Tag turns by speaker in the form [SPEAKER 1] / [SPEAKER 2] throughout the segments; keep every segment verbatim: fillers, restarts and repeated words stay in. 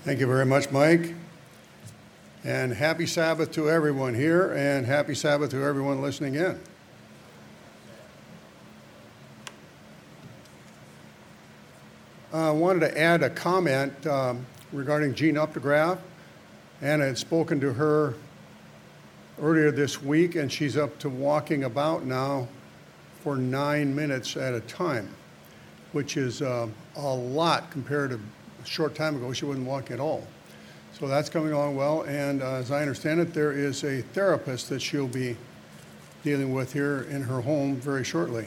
[SPEAKER 1] Thank you very much, Mike. And happy Sabbath to everyone here, and happy Sabbath to everyone listening in. I uh, wanted to add a comment um, regarding Jean Updegraff. Anna had spoken to her earlier this week, and she's up to walking about now for nine minutes at a time, which is uh, a lot compared to a short time ago. She wasn't walking at all. So that's coming along well, and uh, as I understand it, there is a therapist that she'll be dealing with here in her home very shortly.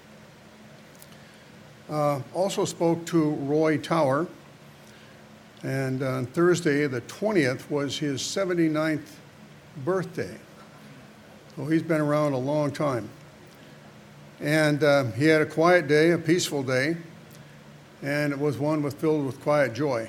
[SPEAKER 1] Uh, also spoke to Roy Tower, and on Thursday, the twentieth, was his seventy-ninth birthday. So he's been around a long time. And uh, he had a quiet day, a peaceful day, and it was one with, filled with quiet joy.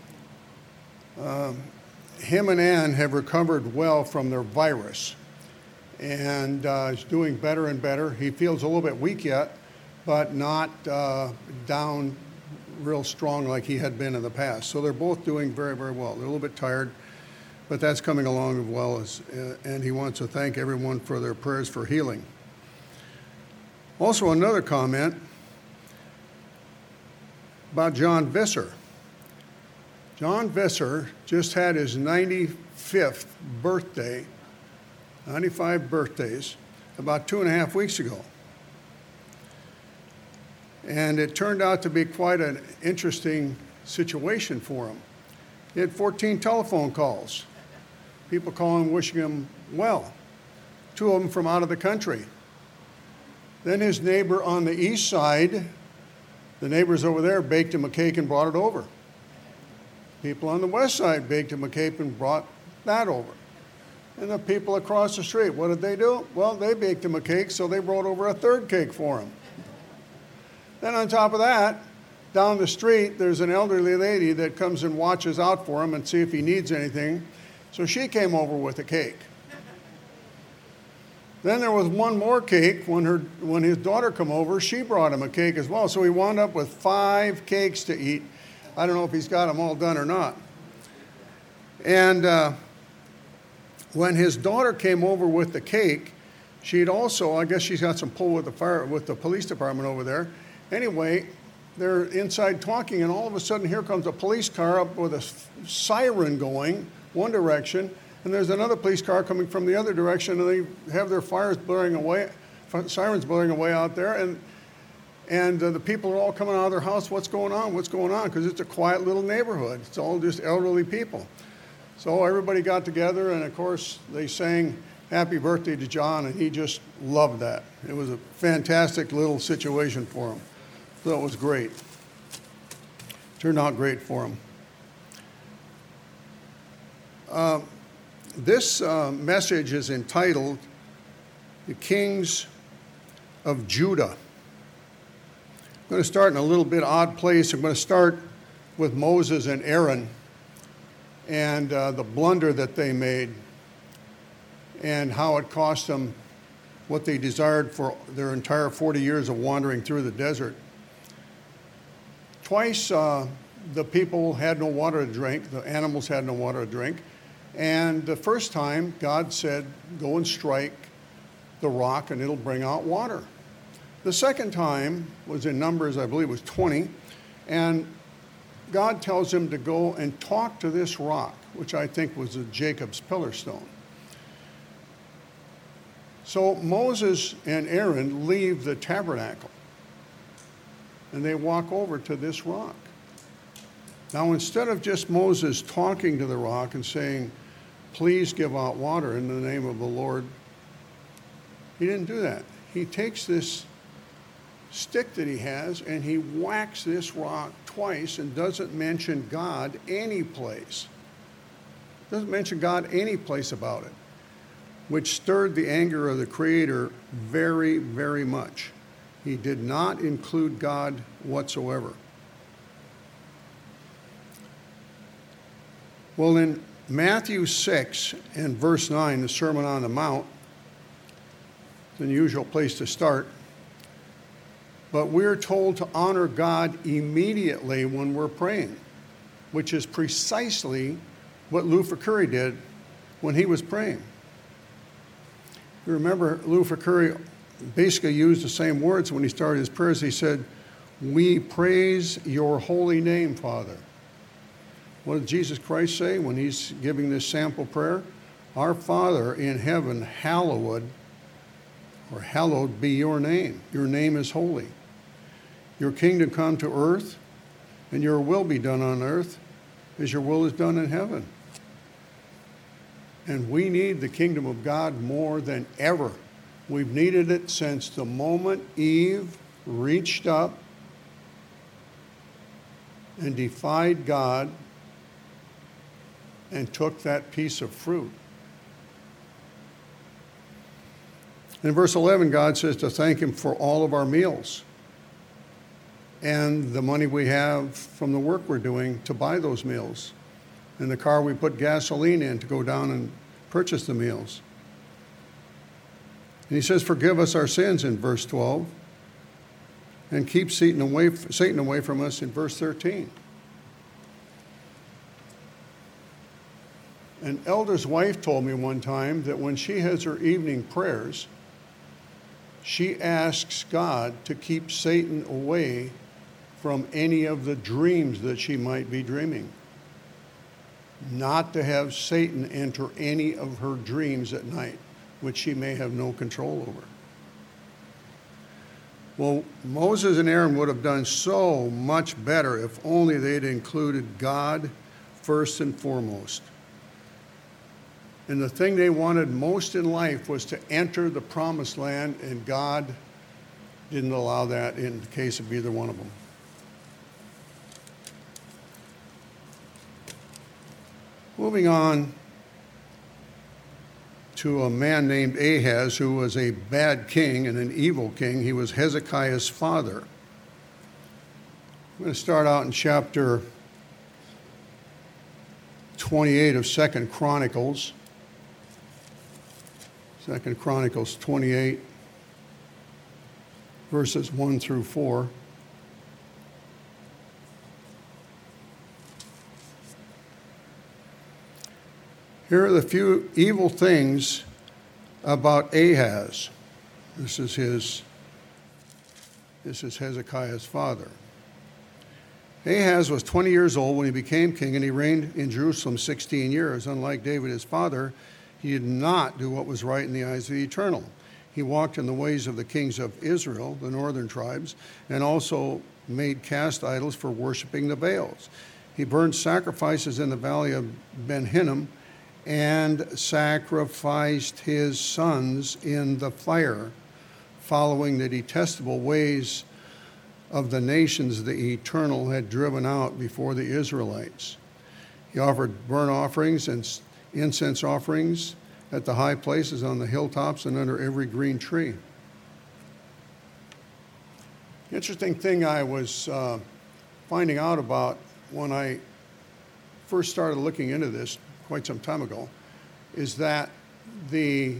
[SPEAKER 1] Um, him and Ann have recovered well from their virus, and uh, he's doing better and better. He feels a little bit weak yet, but not uh, down real strong like he had been in the past. So they're both doing very, very well. They're a little bit tired, but that's coming along as well. As, uh, and he wants to thank everyone for their prayers for healing. Also, another comment about John Visser. John Visser just had his ninety-fifth birthday, ninety-five birthdays, about two and a half weeks ago. And it turned out to be quite an interesting situation for him. He had fourteen telephone calls, people calling, wishing him well, two of them from out of the country. Then his neighbor on the east side, the neighbors over there baked him a cake and brought it over. People on the west side baked him a cake and brought that over. And the people across the street, what did they do? Well, they baked him a cake, so they brought over a third cake for him. Then on top of that, down the street, there's an elderly lady that comes and watches out for him and see if he needs anything. So she came over with a cake. Then there was one more cake. When her, when his daughter came over, she brought him a cake as well. So he wound up with five cakes to eat. I don't know if he's got them all done or not. And uh, when his daughter came over with the cake, she'd also, I guess she's got some pull with the fire, with the police department over there. Anyway, they're inside talking, and all of a sudden here comes a police car up with a siren going one direction, and there's another police car coming from the other direction, and they have their fires blaring away, sirens blaring away out there, and and uh, the people are all coming out of their house. What's going on? What's going on? Because it's a quiet little neighborhood. It's all just elderly people. So everybody got together, and of course they sang happy birthday to John, and he just loved that. It was a fantastic little situation for him. So it was great. Turned out great for him. Uh, this uh, message is entitled The Kings of Judah. I'm going to start in a little bit odd place. I'm going to start with Moses and Aaron and uh, the blunder that they made and how it cost them what they desired for their entire forty years of wandering through the desert. Twice uh, the people had no water to drink, the animals had no water to drink, and the first time God said, go and strike the rock and it'll bring out water. The second time was in Numbers, I believe it was twenty, and God tells him to go and talk to this rock, which I think was a Jacob's pillar stone. So Moses and Aaron leave the tabernacle, and they walk over to this rock. Now, instead of just Moses talking to the rock and saying, please give out water in the name of the Lord, he didn't do that. He takes this stick that he has and he whacks this rock twice and doesn't mention God any place. Doesn't mention God any place about it, which stirred the anger of the Creator very, very much. He did not include God whatsoever. Well, in Matthew six and verse nine, the Sermon on the Mount, it's an unusual place to start, but we're told to honor God immediately when we're praying. which is precisely what Lou Curry did when he was praying. You remember Lou Curry basically used the same words when he started his prayers. He said, "We praise your holy name, Father." What did Jesus Christ say when he's giving this sample prayer? "Our Father in heaven, hallowed, or hallowed be your name. Your name is holy. Your kingdom come to earth, and your will be done on earth as your will is done in heaven." And we need the kingdom of God more than ever. We've needed it since the moment Eve reached up and defied God and took that piece of fruit. In verse eleven, God says to thank him for all of our meals and the money we have from the work we're doing to buy those meals, and the car we put gasoline in to go down and purchase the meals. And he says, forgive us our sins in verse twelve, and keep Satan away, Satan away from us in verse thirteen. An elder's wife told me one time that when she has her evening prayers, she asks God to keep Satan away from any of the dreams that she might be dreaming. Not to have Satan enter any of her dreams at night, which she may have no control over. Well, Moses and Aaron would have done so much better if only they'd included God first and foremost. And the thing they wanted most in life was to enter the promised land, and God didn't allow that in the case of either one of them. Moving on to a man named Ahaz, who was a bad king and an evil king. He was Hezekiah's father. I'm going to start out in chapter twenty-eight of Second Chronicles. Second Chronicles twenty-eight, verses one through four. Here are the few evil things about Ahaz. This is his, this is Hezekiah's father. Ahaz was twenty years old when he became king, and he reigned in Jerusalem sixteen years. Unlike David, his father, he did not do what was right in the eyes of the Eternal. He walked in the ways of the kings of Israel, the northern tribes, and also made cast idols for worshiping the Baals. He burned sacrifices in the valley of Ben Hinnom and sacrificed his sons in the fire, following the detestable ways of the nations the Eternal had driven out before the Israelites. He offered burnt offerings and incense offerings at the high places on the hilltops and under every green tree. Interesting thing I was uh, finding out about when I first started looking into this quite some time ago is that the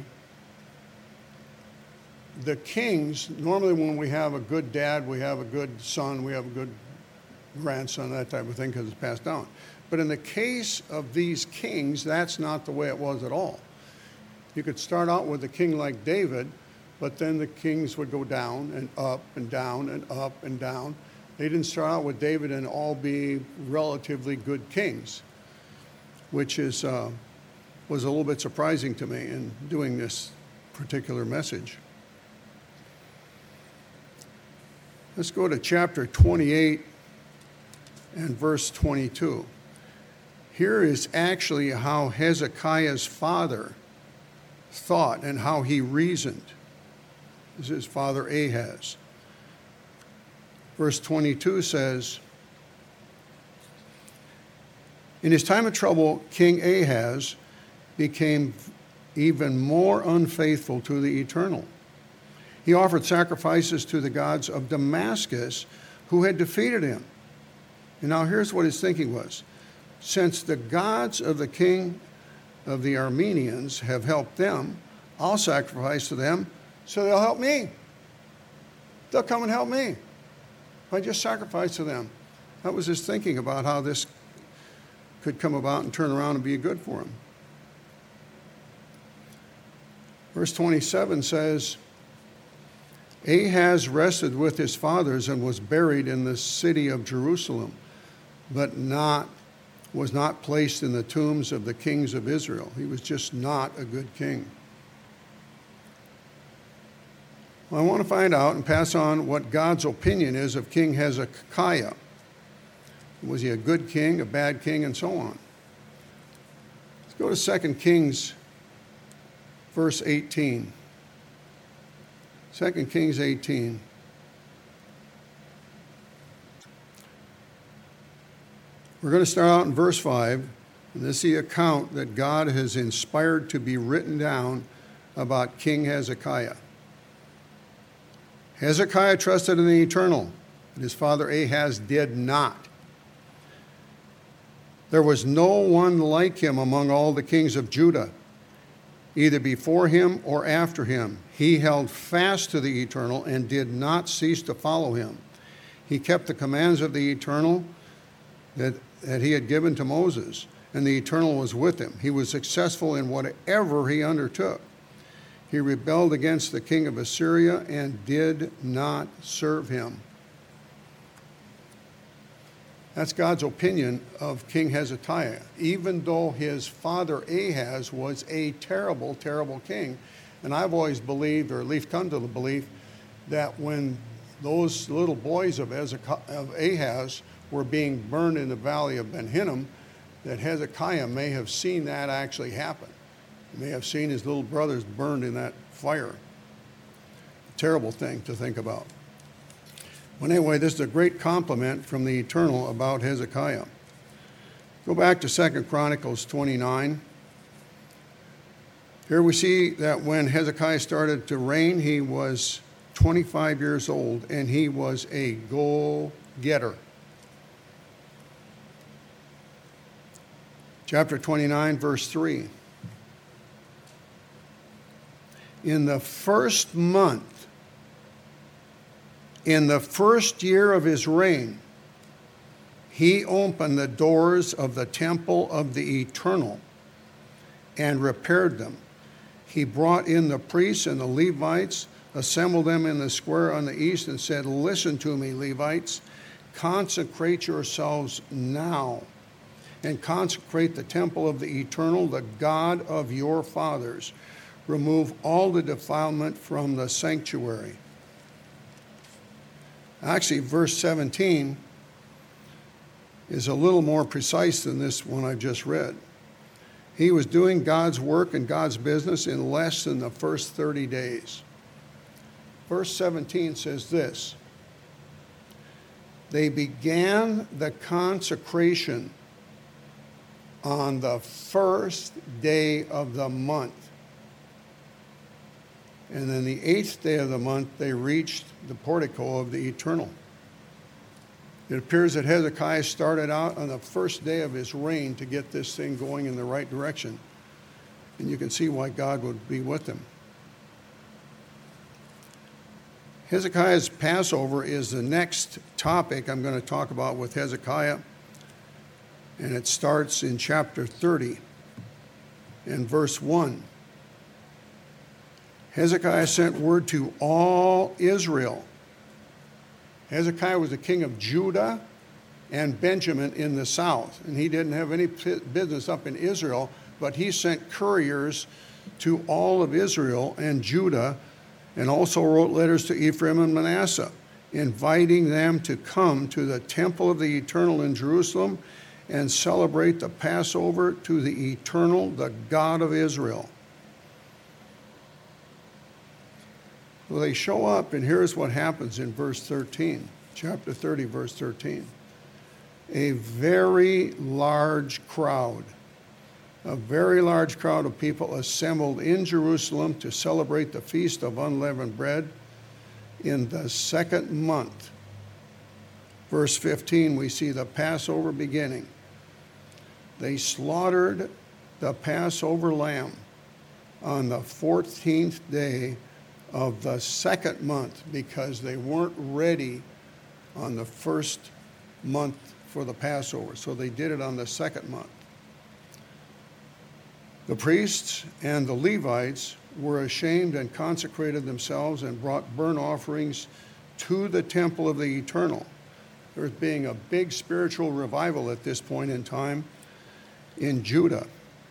[SPEAKER 1] the kings, normally when we have a good dad, we have a good son, we have a good grandson, that type of thing, because it's passed down. But in the case of these kings, that's not the way it was at all. You could start out with a king like David, but then the kings would go down and up and down and up and down. They didn't start out with David and all be relatively good kings, which is uh, was a little bit surprising to me in doing this particular message. Let's go to chapter twenty-eight and verse twenty-two. Here is actually how Hezekiah's father thought and how he reasoned. This is his father Ahaz. Verse twenty-two says, in his time of trouble, King Ahaz became even more unfaithful to the Eternal. He offered sacrifices to the gods of Damascus, who had defeated him. And now here's what his thinking was. Since the gods of the king of the Armenians have helped them, I'll sacrifice to them so they'll help me. They'll come and help me if I just sacrifice to them. That was his thinking about how this could come about and turn around and be good for him. Verse twenty-seven says, Ahaz rested with his fathers and was buried in the city of Jerusalem, but not was not placed in the tombs of the kings of Israel. He was just not a good king. Well, I want to find out and pass on what God's opinion is of King Hezekiah. Was he a good king, a bad king, and so on? Let's go to Second Kings, verse eighteen. Second Kings eighteen. We're going to start out in verse five, and this is the account that God has inspired to be written down about King Hezekiah. Hezekiah trusted in the Eternal, but his father Ahaz did not. There was no one like him among all the kings of Judah, either before him or after him. He held fast to the Eternal and did not cease to follow him. He kept the commands of the Eternal that, that he had given to Moses, and the Eternal was with him. He was successful in whatever he undertook. He rebelled against the king of Assyria and did not serve him. That's God's opinion of King Hezekiah, even though his father Ahaz was a terrible, terrible king. And I've always believed, or at least come to the belief, that when those little boys of, of Ahaz were being burned in the valley of Ben Hinnom, that Hezekiah may have seen that actually happen. He may have seen his little brothers burned in that fire. A terrible thing to think about. Well, anyway, this is a great compliment from the Eternal about Hezekiah. Go back to Second Chronicles twenty-nine. Here we see that when Hezekiah started to reign, he was twenty-five years old, and he was a goal-getter. Chapter twenty-nine, verse three. In the first month, in the first year of his reign, he opened the doors of the temple of the Eternal and repaired them. He brought in the priests and the Levites, assembled them in the square on the east, and said, Listen to me, Levites, consecrate yourselves now, and consecrate the temple of the Eternal, the God of your fathers. Remove all the defilement from the sanctuary. Actually, verse seventeen is a little more precise than this one I just read. He was doing God's work and God's business in less than the first thirty days. Verse seventeen says this: They began the consecration on the first day of the month. And then the eighth day of the month, they reached the portico of the Eternal. It appears that Hezekiah started out on the first day of his reign to get this thing going in the right direction. And you can see why God would be with him. Hezekiah's Passover is the next topic I'm going to talk about with Hezekiah. And it starts in chapter thirty and verse one. Hezekiah sent word to all Israel. Hezekiah was the king of Judah and Benjamin in the south, and he didn't have any business up in Israel, but he sent couriers to all of Israel and Judah, and also wrote letters to Ephraim and Manasseh, inviting them to come to the temple of the Eternal in Jerusalem and celebrate the Passover to the Eternal, the God of Israel. Well, they show up, and here's what happens in verse thirteen, chapter thirty, verse thirteen. A very large crowd, a very large crowd of people assembled in Jerusalem to celebrate the Feast of Unleavened Bread in the second month. Verse fifteen, we see the Passover beginning. They slaughtered the Passover lamb on the fourteenth day of the second month, because they weren't ready on the first month for the Passover, so they did it on the second month. The priests and the Levites were ashamed and consecrated themselves and brought burnt offerings to the temple of the Eternal. There's being a big spiritual revival at this point in time in Judah.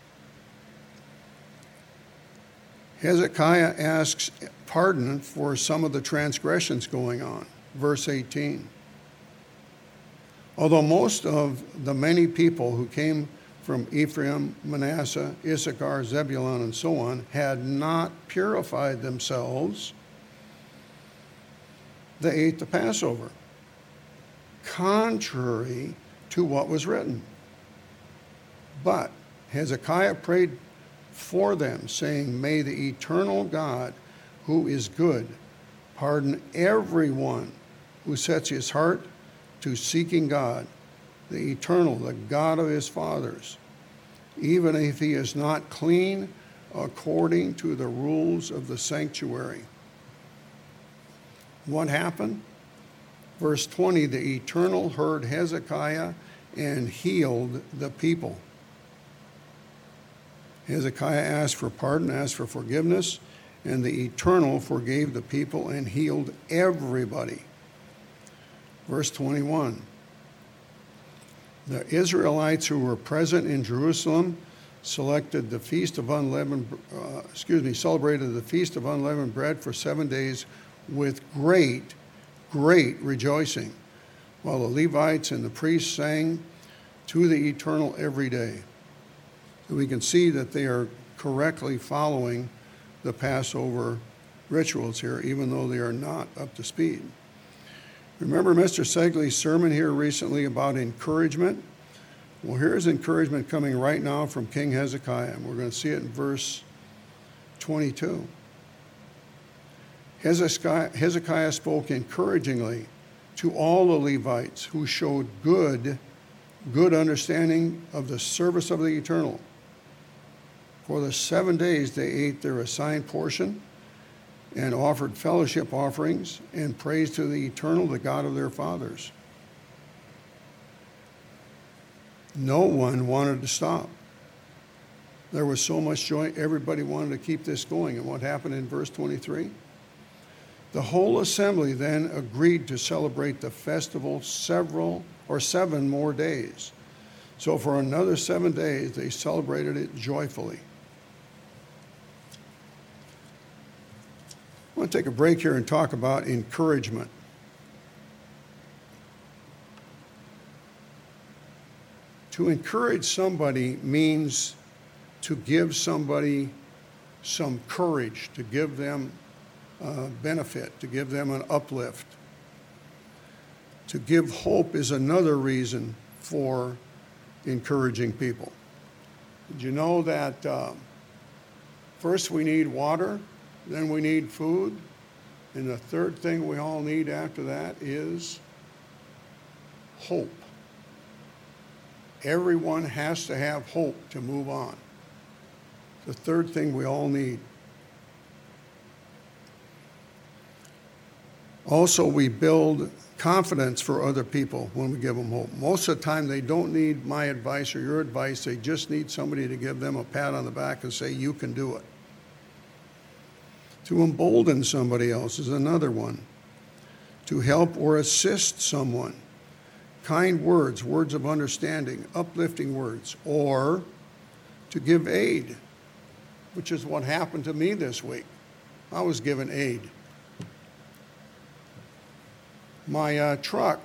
[SPEAKER 1] Hezekiah asks pardon for some of the transgressions going on. Verse eighteen. Although most of the many people who came from Ephraim, Manasseh, Issachar, Zebulun, and so on had not purified themselves, they ate the Passover, contrary to what was written. But Hezekiah prayed for them, saying, "May the eternal God, who is good, pardon everyone who sets his heart to seeking God, the eternal, the God of his fathers, even if he is not clean according to the rules of the sanctuary." What happened? Verse twenty, the Eternal heard Hezekiah and healed the people. Hezekiah asked for pardon, asked for forgiveness, and the Eternal forgave the people and healed everybody. Verse twenty-one, the Israelites who were present in Jerusalem selected the feast of unleavened, uh, excuse me, celebrated the feast of unleavened bread for seven days with great, great rejoicing, while the Levites and the priests sang to the Eternal every day. So we can see that they are correctly following the Passover rituals here, even though they are not up to speed. Remember Mister Segley's sermon here recently about encouragement? Well, here's encouragement coming right now from King Hezekiah, and we're going to see it in verse twenty-two. Hezekiah, Hezekiah spoke encouragingly to all the Levites who showed good, good understanding of the service of the Eternal. For the seven days they ate their assigned portion and offered fellowship offerings and praise to the Eternal, the God of their fathers. No one wanted to stop. There was so much joy, everybody wanted to keep this going. And what happened in verse twenty-three? The whole assembly then agreed to celebrate the festival several or seven more days. So for another seven days, they celebrated it joyfully. I want to take a break here and talk about encouragement. To encourage somebody means to give somebody some courage, to give them a benefit, to give them an uplift. To give hope is another reason for encouraging people. Did you know that uh, first we need water, then we need food, and the third thing we all need after that is hope. Everyone has to have hope to move on. The third thing we all need. Also, we build confidence for other people when we give them hope. Most of the time, they don't need my advice or your advice. They just need somebody to give them a pat on the back and say, you can do it. To embolden somebody else is another one. To help or assist someone. Kind words, words of understanding, uplifting words. Or to give aid, which is what happened to me this week. I was given aid. My uh, truck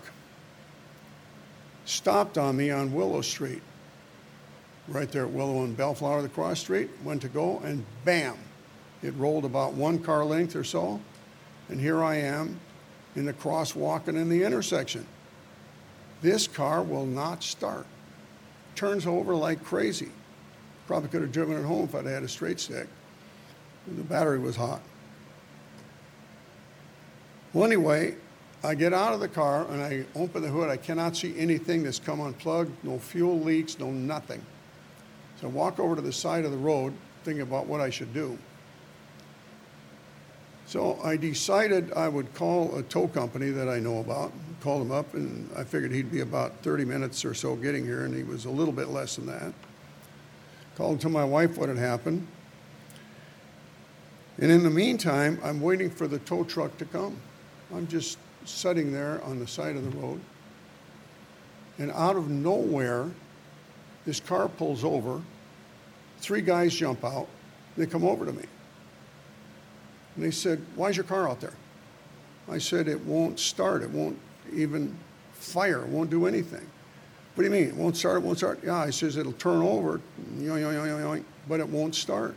[SPEAKER 1] stopped on me on Willow Street, right there at Willow and Bellflower, the cross street. Went to go, and bam, it rolled about one car length or so, and here I am in the crosswalk and in the intersection. This car will not start. Turns over like crazy. Probably could have driven it home if I'd had a straight stick. The battery was hot. Well, anyway, I get out of the car and I open the hood. I cannot see anything that's come unplugged, no fuel leaks, no nothing. So I walk over to the side of the road thinking about what I should do. So I decided I would call a tow company that I know about, called him up, and I figured he'd be about thirty minutes or so getting here, and he was a little bit less than that. Called to my wife what had happened. And in the meantime, I'm waiting for the tow truck to come. I'm just sitting there on the side of the road. And out of nowhere, this car pulls over. Three guys jump out. They come over to me. And they said, "Why's your car out there?" I said, "It won't start. It won't even fire. It won't do anything." "What do you mean? It won't start? It won't start?" "Yeah." I says, "It'll turn over, yoink, yoink, yoink, yoink, but it won't start."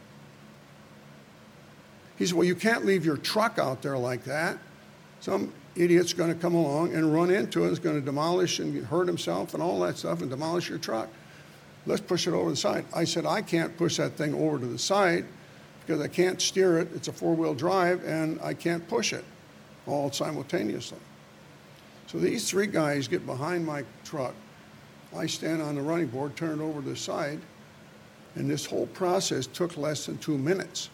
[SPEAKER 1] He said, "Well, you can't leave your truck out there like that. Some idiot's going to come along and run into it. It's going to demolish and hurt himself and all that stuff and demolish your truck. Let's push it over the side." I said, "I can't push that thing over to the side because I can't steer it. It's a four-wheel drive, and I can't push it all simultaneously." So these three guys get behind my truck. I stand on the running board, turn it over to the side, and this whole process took less than two minutes.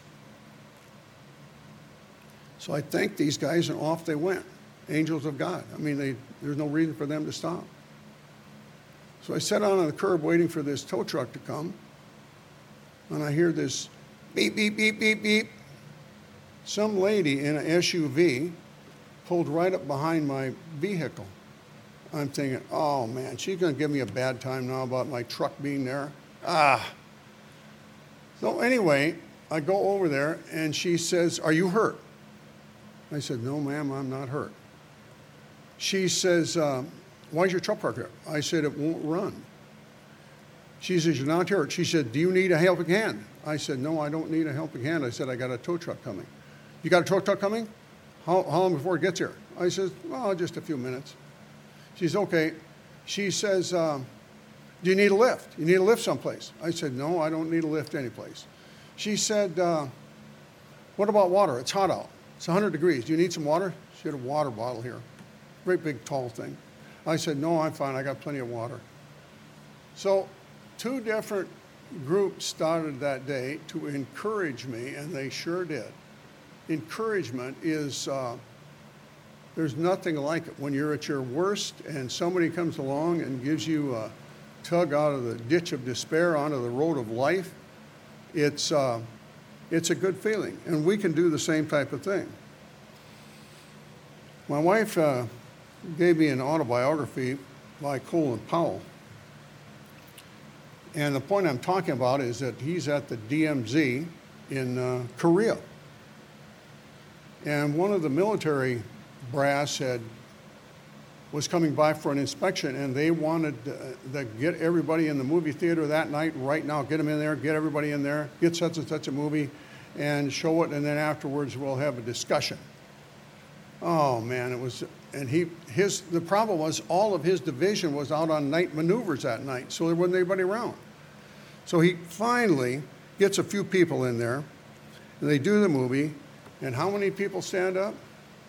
[SPEAKER 1] So I thanked these guys, and off they went. Angels of God. I mean, they, there's no reason for them to stop. So I sat on the curb waiting for this tow truck to come, and I hear this beep, beep, beep, beep, beep. Some lady in an S U V pulled right up behind my vehicle. I'm thinking, oh man, she's going to give me a bad time now about my truck being there. Ah. So anyway, I go over there, and she says, "Are you hurt?" I said, "No, ma'am, I'm not hurt." She says, uh, "Why's your truck parked here?" I said, "It won't run." She says, "You're not hurt." She said, "Do you need a helping hand?" I said, "No, I don't need a helping hand." I said, "I got a tow truck coming." "You got a tow truck coming? How, how long before it gets here?" I said, "Well, just a few minutes." She says, "Okay." She says, uh, "Do you need a lift? You need a lift someplace?" I said, "No, I don't need a lift anyplace." She said, uh, "What about water? It's hot out. It's one hundred degrees. Do you need some water?" She had a water bottle here, great big tall thing. I said, "No, I'm fine. I got plenty of water." So two different groups started that day to encourage me, and they sure did. Encouragement is, uh, there's nothing like it. When you're at your worst and somebody comes along and gives you a tug out of the ditch of despair onto the road of life, it's, uh, it's a good feeling. And we can do the same type of thing. My wife uh, gave me an autobiography by Colin Powell. And the point I'm talking about is that he's at the D M Z in uh, Korea. And one of the military brass had was coming by for an inspection, and they wanted uh, to get everybody in the movie theater that night, right now, get them in there, get everybody in there, get such and such a movie, and show it, and then afterwards we'll have a discussion. Oh man, it was, and he, his, the problem was all of his division was out on night maneuvers that night, so there wasn't anybody around. So he finally gets a few people in there, and they do the movie, and how many people stand up?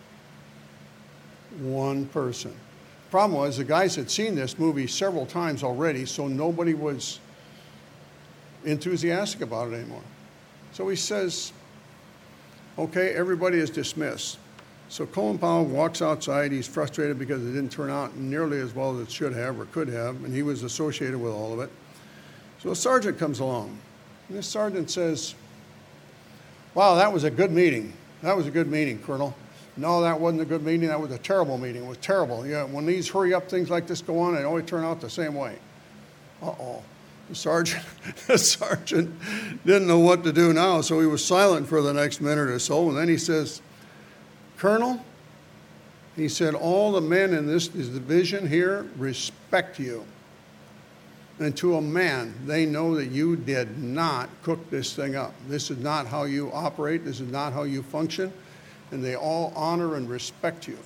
[SPEAKER 1] One person. Problem was, the guys had seen this movie several times already, so nobody was enthusiastic about it anymore. So he says, "Okay, everybody is dismissed." So Colin Powell walks outside. He's frustrated because it didn't turn out nearly as well as it should have or could have, and he was associated with all of it. So a sergeant comes along, and this sergeant says, "Wow, that was a good meeting. That was a good meeting, Colonel." "No, that wasn't a good meeting. That was a terrible meeting. It was terrible. Yeah, when these hurry-up things like this go on, they always turn out the same way." Uh-oh. The sergeant, the sergeant didn't know what to do now, so he was silent for the next minute or so, and then he says, "Colonel," he said, "all the men in this, this division here respect you. And to a man, they know that you did not cook this thing up. This is not how you operate. This is not how you function. And they all honor and respect you."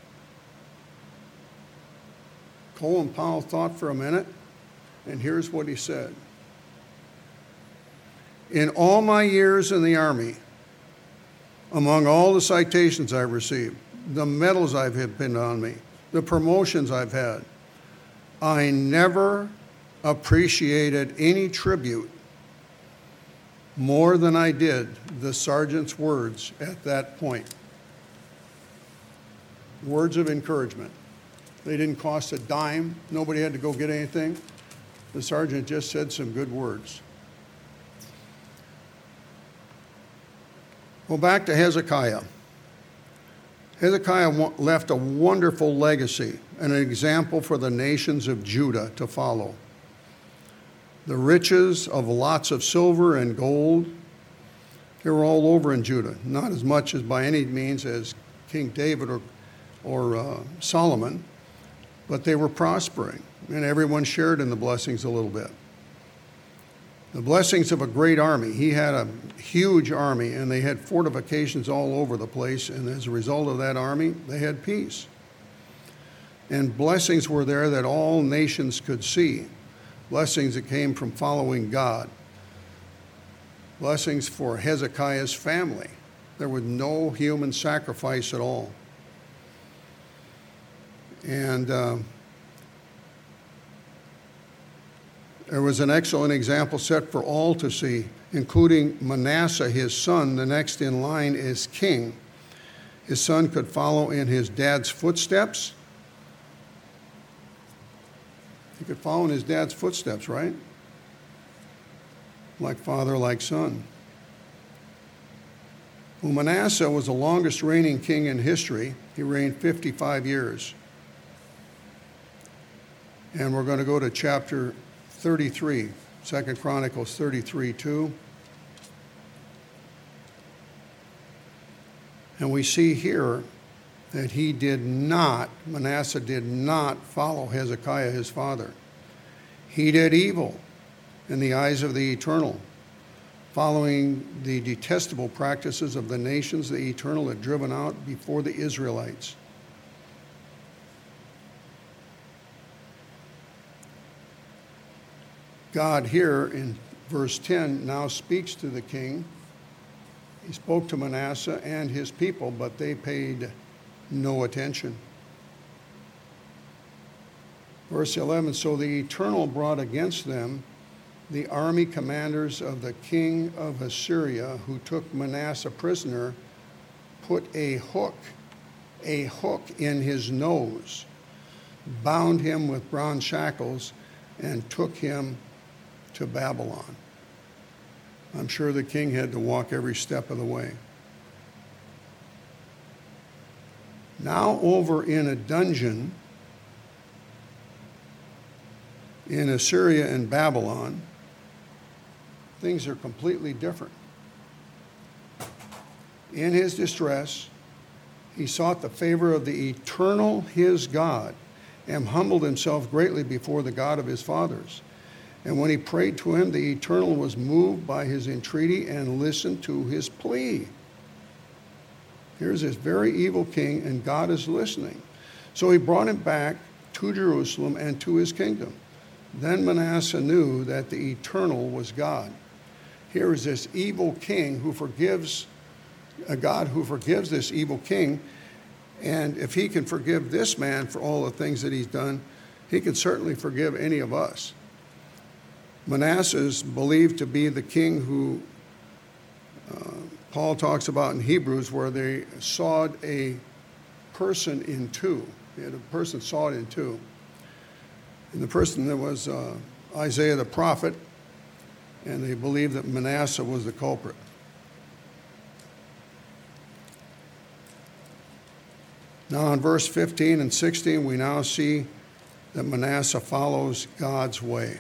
[SPEAKER 1] Colin Powell thought for a minute, and here's what he said. "In all my years in the Army, among all the citations I've received, the medals I've had pinned on me, the promotions I've had, I never appreciated any tribute more than I did the sergeant's words at that point." Words of encouragement. They didn't cost a dime. Nobody had to go get anything. The sergeant just said some good words. Well, back to Hezekiah. Hezekiah left a wonderful legacy and an example for the nations of Judah to follow. The riches of lots of silver and gold, they were all over in Judah. Not as much as by any means as King David or, or uh, Solomon, but they were prospering, and everyone shared in the blessings a little bit. The blessings of a great army. He had a huge army, and they had fortifications all over the place, and as a result of that army, they had peace. And blessings were there that all nations could see. Blessings that came from following God. Blessings for Hezekiah's family. There was no human sacrifice at all. And uh, there was an excellent example set for all to see, including Manasseh, his son, the next in line as king. His son could follow in his dad's footsteps. He could follow in his dad's footsteps, right? Like father, like son. Well, Manasseh was the longest reigning king in history. He reigned fifty-five years. And we're going to go to chapter thirty-three, Second Chronicles thirty-three two. And we see here that he did not, Manasseh did not follow Hezekiah, his father. He did evil in the eyes of the Eternal, following the detestable practices of the nations the Eternal had driven out before the Israelites. God here in verse ten now speaks to the king. He spoke to Manasseh and his people, but they paid no attention. Verse eleven, so the Eternal brought against them the army commanders of the king of Assyria, who took Manasseh prisoner, put a hook, a hook in his nose, bound him with bronze shackles, and took him to Babylon. I'm sure the king had to walk every step of the way. Now over in a dungeon in Assyria and Babylon, things are completely different. In his distress, he sought the favor of the Eternal, his God, and humbled himself greatly before the God of his fathers. And when he prayed to him, the Eternal was moved by his entreaty and listened to his plea. Here's this very evil king, and God is listening. So he brought him back to Jerusalem and to his kingdom. Then Manasseh knew that the Eternal was God. Here is this evil king who forgives, a God who forgives this evil king. And if he can forgive this man for all the things that he's done, he can certainly forgive any of us. Manasseh is believed to be the king who uh, Paul talks about in Hebrews, where they sawed a person in two. They had a person sawed in two. And the person that was uh, Isaiah the prophet, and they believed that Manasseh was the culprit. Now in verse fifteen and sixteen, we now see that Manasseh follows God's way.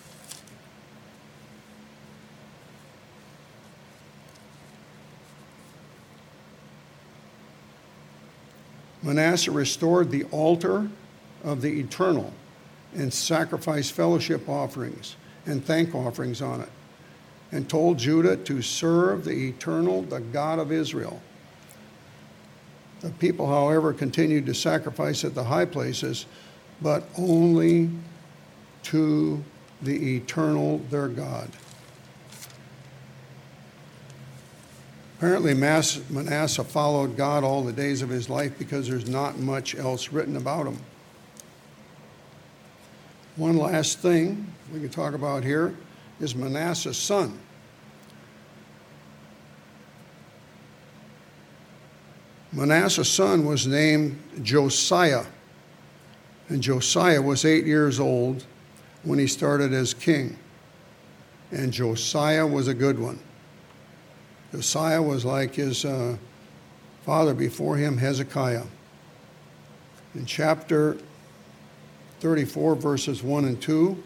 [SPEAKER 1] Manasseh restored the altar of the Eternal and sacrificed fellowship offerings and thank offerings on it, and told Judah to serve the Eternal, the God of Israel. The people, however, continued to sacrifice at the high places, but only to the Eternal, their God. Apparently, Manasseh followed God all the days of his life because there's not much else written about him. One last thing we can talk about here is Manasseh's son. Manasseh's son was named Josiah. And Josiah was eight years old when he started as king. And Josiah was a good one. Josiah was like his uh, father before him, Hezekiah. In chapter thirty-four, verses one and two,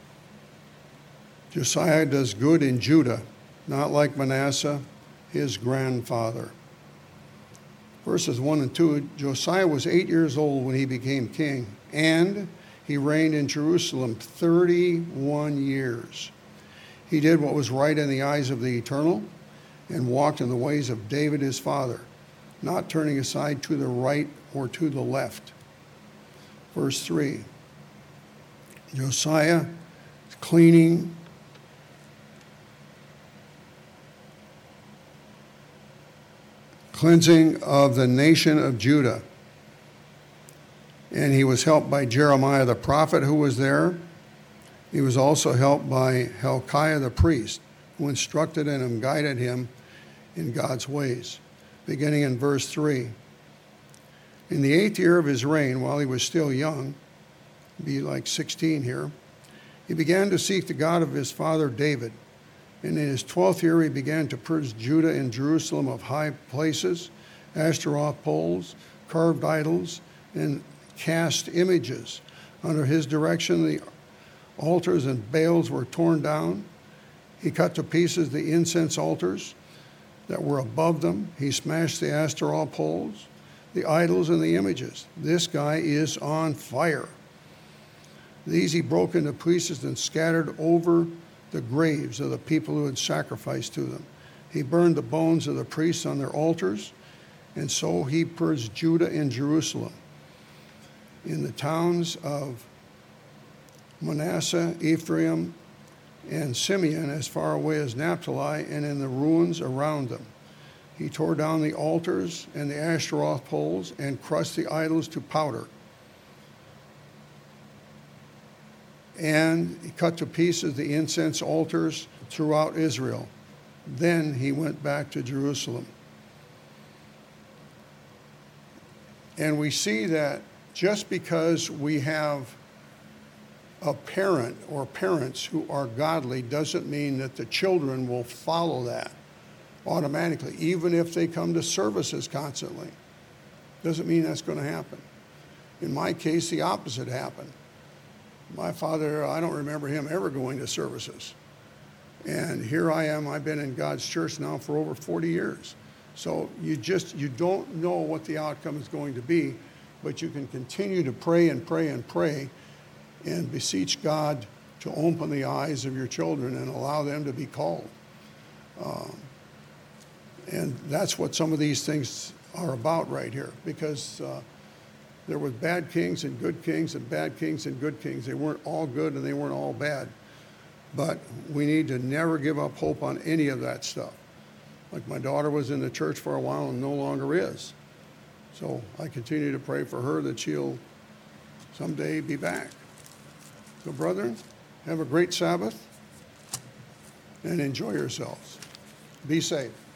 [SPEAKER 1] Josiah does good in Judah, not like Manasseh, his grandfather. Verses one and two, Josiah was eight years old when he became king, and he reigned in Jerusalem thirty-one years. He did what was right in the eyes of the Eternal and walked in the ways of David his father, not turning aside to the right or to the left. Verse three, Josiah is cleaning cleansing of the nation of Judah. And he was helped by Jeremiah the prophet who was there. He was also helped by Hilkiah the priest, who instructed him and guided him in God's ways. Beginning in verse three. In the eighth year of his reign, while he was still young, be like sixteen here, he began to seek the God of his father David. And in his twelfth year, he began to purge Judah and Jerusalem of high places, Ashtaroth poles, carved idols, and cast images. Under his direction, the altars and Baals were torn down. He cut to pieces the incense altars that were above them. He smashed the Ashtaroth poles, the idols, and the images. This guy is on fire. These he broke into pieces and scattered over the graves of the people who had sacrificed to them. He burned the bones of the priests on their altars, and so he purged Judah and Jerusalem. In the towns of Manasseh, Ephraim, and Simeon, as far away as Naphtali, and in the ruins around them. He tore down the altars and the Ashtaroth poles and crushed the idols to powder. And he cut to pieces the incense altars throughout Israel. Then he went back to Jerusalem. And we see that just because we have a parent or parents who are godly doesn't mean that the children will follow that automatically, even if they come to services constantly. Doesn't mean that's going to happen. In my case, the opposite happened. My father, I don't remember him ever going to services. And here I am, I've been in God's church now for over forty years. So you just, you don't know what the outcome is going to be, but you can continue to pray and pray and pray and beseech God to open the eyes of your children and allow them to be called. Um, and that's what some of these things are about right here, because uh, there were bad kings and good kings and bad kings and good kings. They weren't all good and they weren't all bad. But we need to never give up hope on any of that stuff. Like my daughter was in the church for a while and no longer is. So I continue to pray for her that she'll someday be back. So brethren, have a great Sabbath and enjoy yourselves. Be safe.